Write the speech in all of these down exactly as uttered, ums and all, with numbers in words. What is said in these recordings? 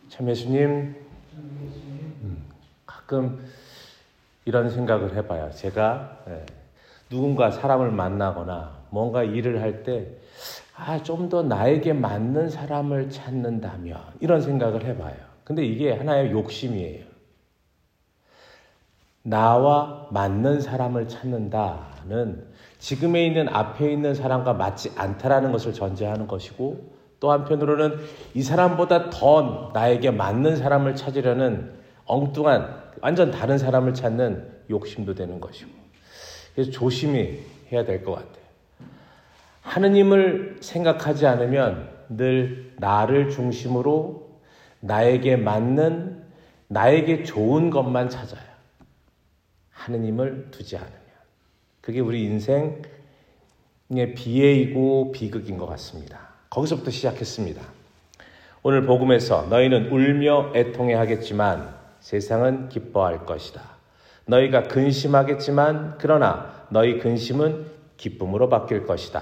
참 예수님, 음, 가끔 이런 생각을 해봐요. 제가 예, 누군가 사람을 만나거나 뭔가 일을 할 때 아, 좀 더 나에게 맞는 사람을 찾는다면 이런 생각을 해봐요. 근데 이게 하나의 욕심이에요. 나와 맞는 사람을 찾는다는 지금에 있는 앞에 있는 사람과 맞지 않다라는 것을 전제하는 것이고, 또 한편으로는 이 사람보다 더 나에게 맞는 사람을 찾으려는 엉뚱한 완전 다른 사람을 찾는 욕심도 되는 것이고, 그래서 조심히 해야 될 것 같아요. 하느님을 생각하지 않으면 늘 나를 중심으로 나에게 맞는, 나에게 좋은 것만 찾아요. 하느님을 두지 않으면. 그게 우리 인생의 비애이고 비극인 것 같습니다. 거기서부터 시작했습니다. 오늘 복음에서 너희는 울며 애통해 하겠지만 세상은 기뻐할 것이다. 너희가 근심하겠지만 그러나 너희 근심은 기쁨으로 바뀔 것이다.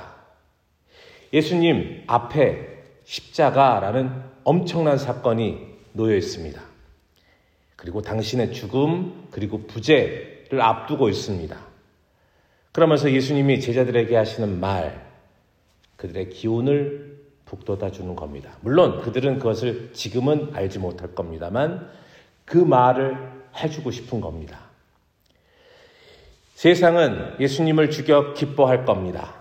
예수님 앞에 십자가라는 엄청난 사건이 놓여 있습니다. 그리고 당신의 죽음 그리고 부재를 앞두고 있습니다. 그러면서 예수님이 제자들에게 하시는 말, 그들의 기운을 북돋아 주는 겁니다. 물론 그들은 그것을 지금은 알지 못할 겁니다만 그 말을 해주고 싶은 겁니다. 세상은 예수님을 죽여 기뻐할 겁니다.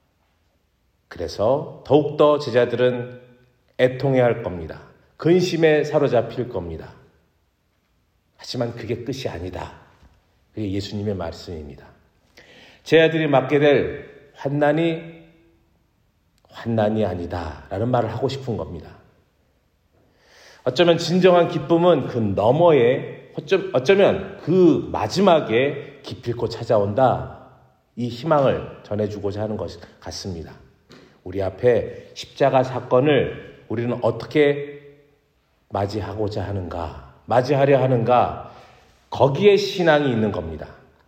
그래서 더욱더 제자들은 애통해야 할 겁니다. 근심에 사로잡힐 겁니다. 하지만 그게 끝이 아니다. 그게 예수님의 말씀입니다. 제자들이 맞게 될 환난이 환난이 아니다 라는 말을 하고 싶은 겁니다. 어쩌면 진정한 기쁨은 그 너머에 어쩌면 그 마지막에 기필코 찾아온다, 이 희망을 전해주고자 하는 것 같습니다. 우리 앞에 십자가 사건을 우리는 어떻게 맞이하고자 하는가, 맞이하려 하는가, 거기에 신앙이 있는 겁니다.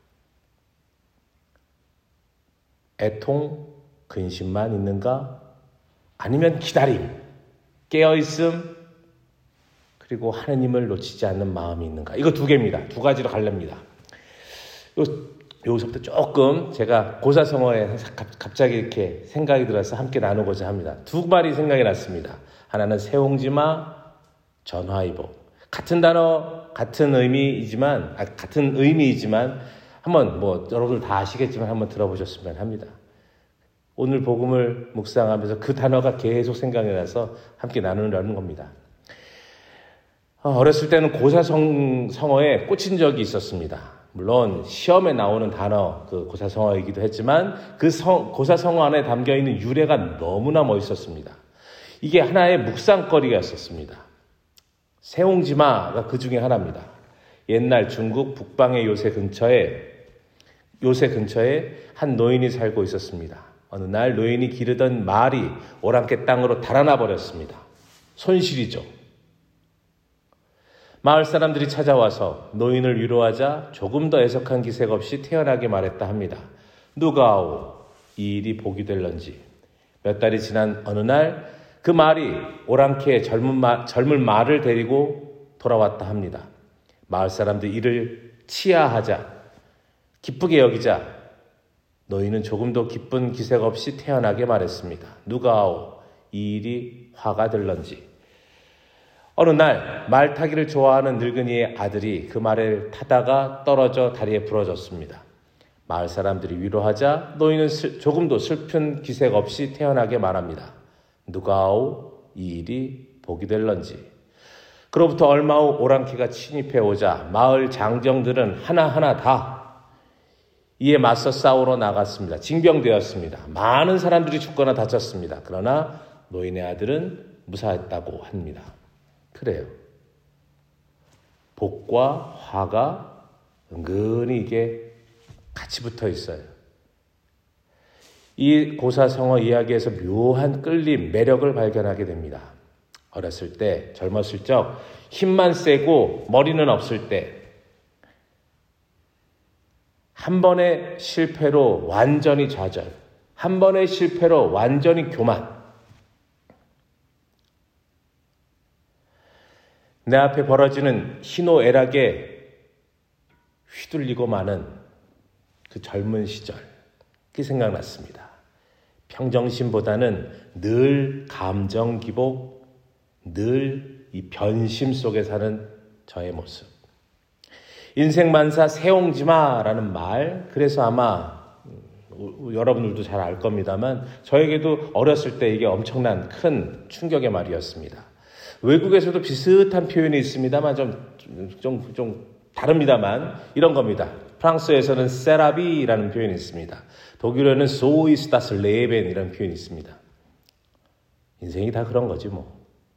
애통, 근심만 있는가? 아니면 기다림, 깨어있음, 그리고 하느님을 놓치지 않는 마음이 있는가? 이거 두 개입니다. 두 가지로 갈랍니다. 요, 여기서부터 조금 제가 고사성어에 갑자기 이렇게 생각이 들어서 함께 나누고자 합니다. 두 말이 생각이 났습니다. 하나는 새옹지마, 전화위복. 같은 단어, 같은 의미이지만, 아, 같은 의미이지만, 한번 뭐 여러분들 다 아시겠지만 한번 들어보셨으면 합니다. 오늘 복음을 묵상하면서 그 단어가 계속 생각이 나서 함께 나누려는 겁니다. 어렸을 때는 고사성어에 꽂힌 적이 있었습니다. 물론 시험에 나오는 단어, 그 고사성어이기도 했지만 그 성, 고사성어 안에 담겨있는 유래가 너무나 멋있었습니다. 이게 하나의 묵상거리였었습니다. 새옹지마가 그 중에 하나입니다. 옛날 중국 북방의 요새 근처에 요새 근처에 한 노인이 살고 있었습니다. 어느 날 노인이 기르던 말이 오랑캐 땅으로 달아나 버렸습니다. 손실이죠. 마을 사람들이 찾아와서 노인을 위로하자 조금 더 애석한 기색 없이 태연하게 말했다 합니다. 누가 아오 이 일이 복이 될런지. 몇 달이 지난 어느 날 그 말이 오랑캐의 젊은, 마, 젊은 말을 데리고 돌아왔다 합니다. 마을 사람들이 이를 치하하자, 기쁘게 여기자 노인은 조금 더 기쁜 기색 없이 태연하게 말했습니다. 누가 아오 이 일이 화가 될런지. 어느 날 말 타기를 좋아하는 늙은이의 아들이 그 말을 타다가 떨어져 다리에 부러졌습니다. 마을 사람들이 위로하자 노인은 슬, 조금도 슬픈 기색 없이 태연하게 말합니다. 누가 아오 이 일이 복이 될런지. 그로부터 얼마 후 오랑캐가 침입해 오자 마을 장정들은 하나하나 다 이에 맞서 싸우러 나갔습니다. 징병되었습니다. 많은 사람들이 죽거나 다쳤습니다. 그러나 노인의 아들은 무사했다고 합니다. 그래요. 복과 화가 은근히 이게 같이 붙어 있어요. 이 고사성어 이야기에서 묘한 끌림, 매력을 발견하게 됩니다. 어렸을 때, 젊었을 적, 힘만 세고 머리는 없을 때, 한 번의 실패로 완전히 좌절, 한 번의 실패로 완전히 교만. 내 앞에 벌어지는 희노애락에 휘둘리고 마는 그 젊은 시절, 그게 생각났습니다. 평정심보다는 늘 감정 기복, 늘 이 변심 속에 사는 저의 모습. 인생만사 세옹지마라는 말, 그래서 아마 여러분들도 잘 알 겁니다만 저에게도 어렸을 때 이게 엄청난 큰 충격의 말이었습니다. 외국에서도 비슷한 표현이 있습니다만 좀, 좀, 좀 다릅니다만 이런 겁니다. 프랑스에서는 세라비라는 표현이 있습니다. 독일어는 So ist das Leben 이라는 표현이 있습니다. 인생이 다 그런 거지 뭐.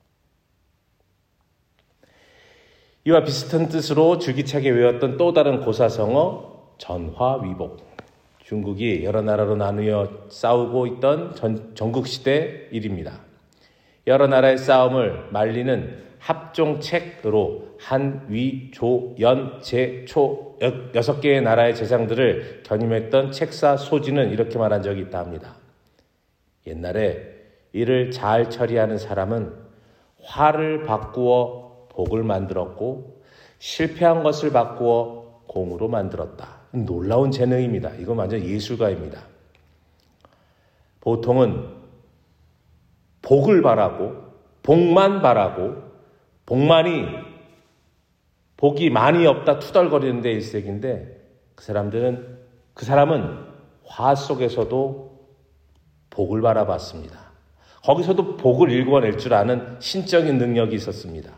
이와 비슷한 뜻으로 줄기차게 외웠던 또 다른 고사성어 전화위복. 중국이 여러 나라로 나누어 싸우고 있던 전, 전국시대 일입니다. 여러 나라의 싸움을 말리는 합종책으로 한, 위, 조, 연, 제, 초 여섯 개의 나라의 재상들을 겨님했던 책사 소지는 이렇게 말한 적이 있다 합니다. 옛날에 일을 잘 처리하는 사람은 화를 바꾸어 복을 만들었고 실패한 것을 바꾸어 공으로 만들었다. 놀라운 재능입니다. 이건 완전 예술가입니다. 보통은 복을 바라고 복만 바라고 복만이 복이 많이 없다 투덜거리는 데 일색인데 그 사람들은 그 사람은 화 속에서도 복을 바라봤습니다. 거기서도 복을 읽어낼 줄 아는 신적인 능력이 있었습니다.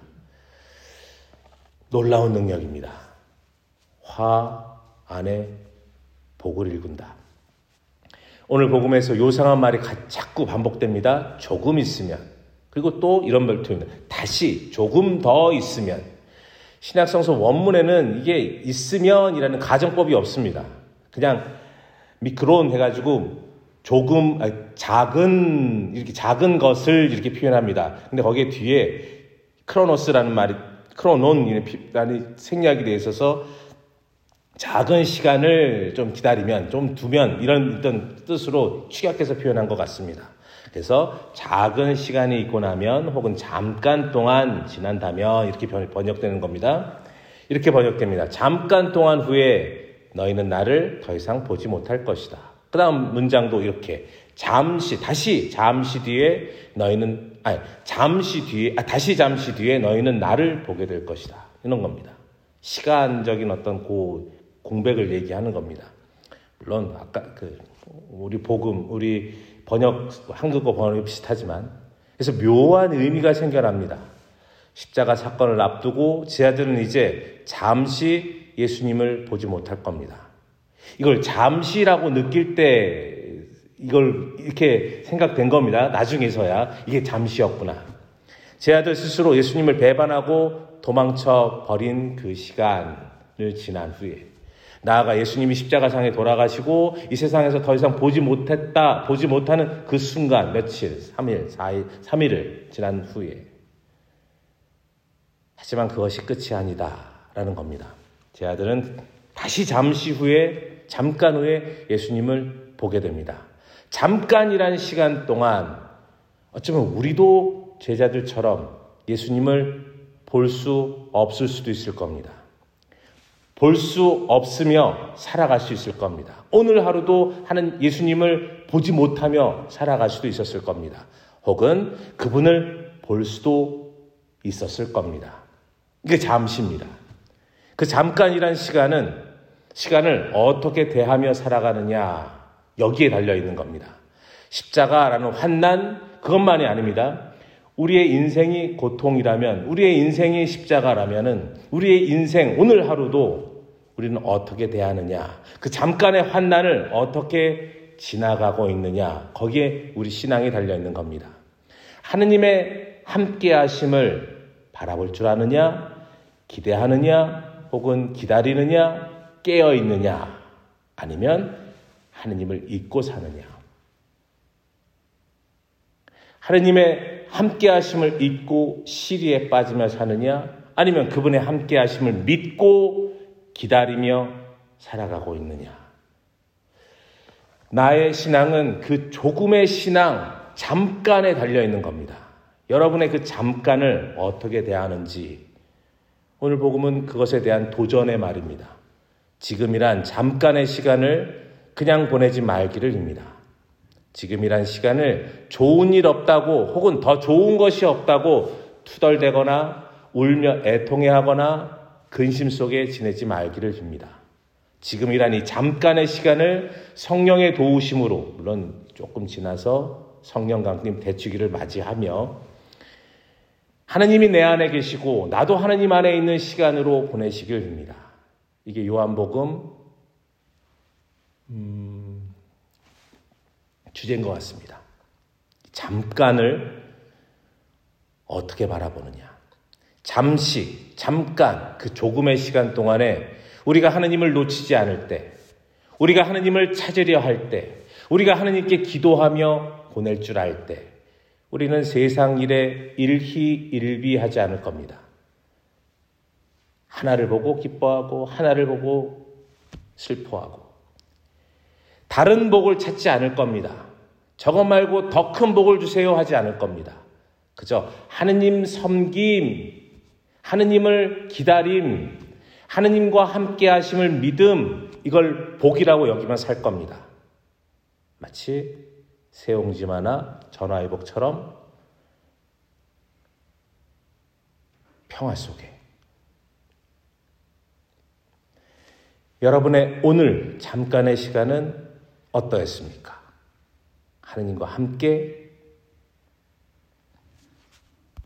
놀라운 능력입니다. 화 안에 복을 읽는다. 오늘 복음에서 요상한 말이 자꾸 반복됩니다. 조금 있으면. 그리고 또 이런 말투입니다. 다시 조금 더 있으면. 신약성서 원문에는 이게 있으면이라는 가정법이 없습니다. 그냥 미크론 해가지고 조금 아니, 작은 이렇게 작은 것을 이렇게 표현합니다. 근데 거기에 뒤에 크로노스라는 말이 크로논이라는 생략이 되어 있어서 작은 시간을 좀 기다리면, 좀 두면 이런 어떤 뜻으로 축약해서 표현한 것 같습니다. 그래서 작은 시간이 있고 나면 혹은 잠깐 동안 지난다면 이렇게 번역되는 겁니다. 이렇게 번역됩니다. 잠깐 동안 후에 너희는 나를 더 이상 보지 못할 것이다. 그 다음 문장도 이렇게 잠시, 다시 잠시 뒤에 너희는, 아니, 잠시 뒤에, 아, 다시 잠시 뒤에 너희는 나를 보게 될 것이다. 이런 겁니다. 시간적인 어떤 고 공백을 얘기하는 겁니다. 물론, 아까 그, 우리 복음, 우리 번역, 한국어 번역이 비슷하지만, 그래서 묘한 의미가 생겨납니다. 십자가 사건을 앞두고 제자들은 이제 잠시 예수님을 보지 못할 겁니다. 이걸 잠시라고 느낄 때 이걸 이렇게 생각된 겁니다. 나중에서야 이게 잠시였구나. 제자들 스스로 예수님을 배반하고 도망쳐 버린 그 시간을 지난 후에 나아가 예수님이 십자가상에 돌아가시고 이 세상에서 더 이상 보지 못했다, 보지 못하는 그 순간 며칠, 삼 일, 사 일, 삼 일을 지난 후에 하지만 그것이 끝이 아니다라는 겁니다. 제자들은 다시 잠시 후에, 잠깐 후에 예수님을 보게 됩니다. 잠깐이라는 시간 동안 어쩌면 우리도 제자들처럼 예수님을 볼 수 없을 수도 있을 겁니다. 볼 수 없으며 살아갈 수 있을 겁니다. 오늘 하루도 하는 예수님을 보지 못하며 살아갈 수도 있었을 겁니다. 혹은 그분을 볼 수도 있었을 겁니다. 이게 잠시입니다. 그 잠깐이란 시간은 시간을 어떻게 대하며 살아가느냐 여기에 달려있는 겁니다. 십자가라는 환난 그것만이 아닙니다. 우리의 인생이 고통이라면 우리의 인생이 십자가라면은 우리의 인생 오늘 하루도 우리는 어떻게 대하느냐 그 잠깐의 환난을 어떻게 지나가고 있느냐 거기에 우리 신앙이 달려있는 겁니다. 하느님의 함께하심을 바라볼 줄 아느냐 기대하느냐 혹은 기다리느냐 깨어있느냐 아니면 하느님을 잊고 사느냐 하느님의 함께하심을 잊고 시리에 빠지며 사느냐 아니면 그분의 함께하심을 믿고 기다리며 살아가고 있느냐 나의 신앙은 그 조금의 신앙 잠깐에 달려있는 겁니다. 여러분의 그 잠깐을 어떻게 대하는지 오늘 복음은 그것에 대한 도전의 말입니다. 지금이란 잠깐의 시간을 그냥 보내지 말기를 입니다. 지금이란 시간을 좋은 일 없다고 혹은 더 좋은 것이 없다고 투덜대거나 울며 애통해하거나 근심 속에 지내지 말기를 빕니다. 지금이란 이 잠깐의 시간을 성령의 도우심으로, 물론 조금 지나서 성령 강림 대축일을 맞이하며 하느님이 내 안에 계시고 나도 하느님 안에 있는 시간으로 보내시길 빕니다. 이게 요한복음 음, 주제인 것 같습니다. 잠깐을 어떻게 바라보느냐. 잠시, 잠깐, 그 조금의 시간 동안에 우리가 하느님을 놓치지 않을 때, 우리가 하느님을 찾으려 할 때, 우리가 하느님께 기도하며 보낼 줄 알 때, 우리는 세상 일에 일희일비하지 않을 겁니다. 하나를 보고 기뻐하고 하나를 보고 슬퍼하고 다른 복을 찾지 않을 겁니다. 저것 말고 더 큰 복을 주세요 하지 않을 겁니다. 그저 하느님 섬김, 하느님을 기다림, 하느님과 함께 하심을 믿음, 이걸 복이라고 여기면 살 겁니다. 마치 세옹지마나 전화위복처럼 평화 속에. 여러분의 오늘 잠깐의 시간은 어떠했습니까? 하느님과 함께